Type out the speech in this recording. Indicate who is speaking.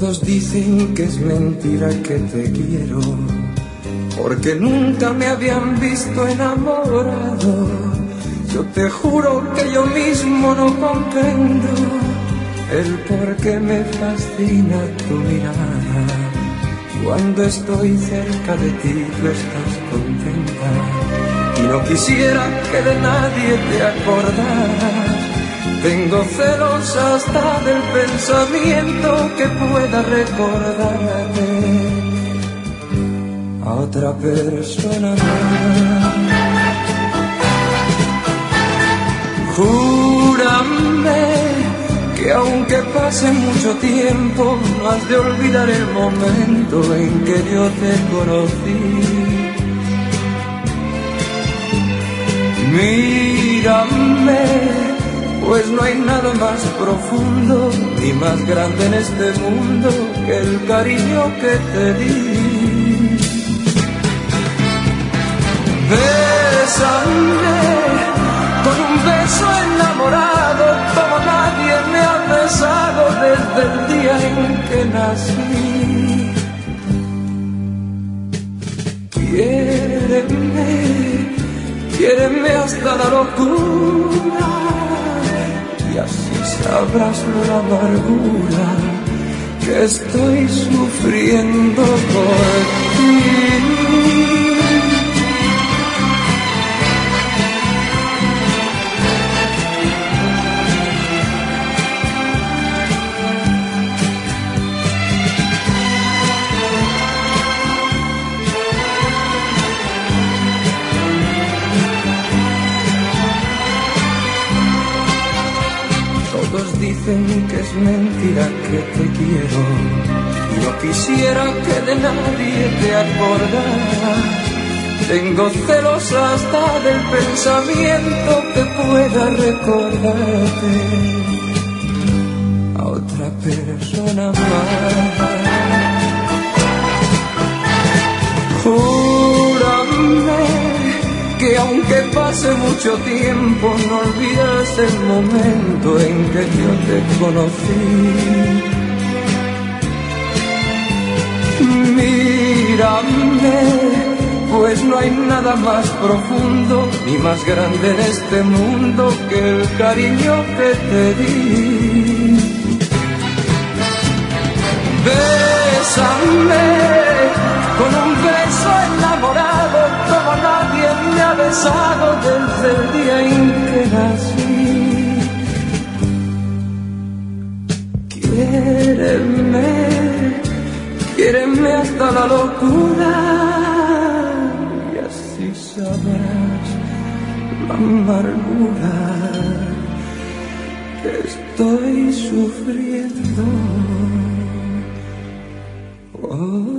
Speaker 1: Todos dicen que es mentira que te quiero, porque nunca me habían visto enamorado. Yo te juro que yo mismo no comprendo el por qué me fascina tu mirada. Cuando estoy cerca de ti tú estás contenta y no quisiera que de nadie te acordaras. Tengo celos hasta del pensamiento que pueda recordarte a otra persona más. Júrame que aunque pase mucho tiempo no has de olvidar el momento en que yo te conocí. Mírame, pues no hay nada más profundo ni más grande en este mundo que el cariño que te di. Bésame con un beso enamorado como nadie me ha besado desde el día en que nací. Quiéreme hasta la locura y así sabrás la amargura que estoy sufriendo por ti. Todos dicen que es mentira que te quiero y no quisiera que de nadie te acordaras. Tengo celos hasta del pensamiento que pueda recordarte a otra persona más. Júrame que aunque pase mucho tiempo no olvidas el momento en que yo te conocí. Mírame, pues no hay nada más profundo ni más grande en este mundo que el cariño que te di. Bésame con un beso enamorado como nadie me ha besado desde el día en que nací. Quiéreme hasta la locura y así sabrás la amargura que estoy sufriendo. Oh.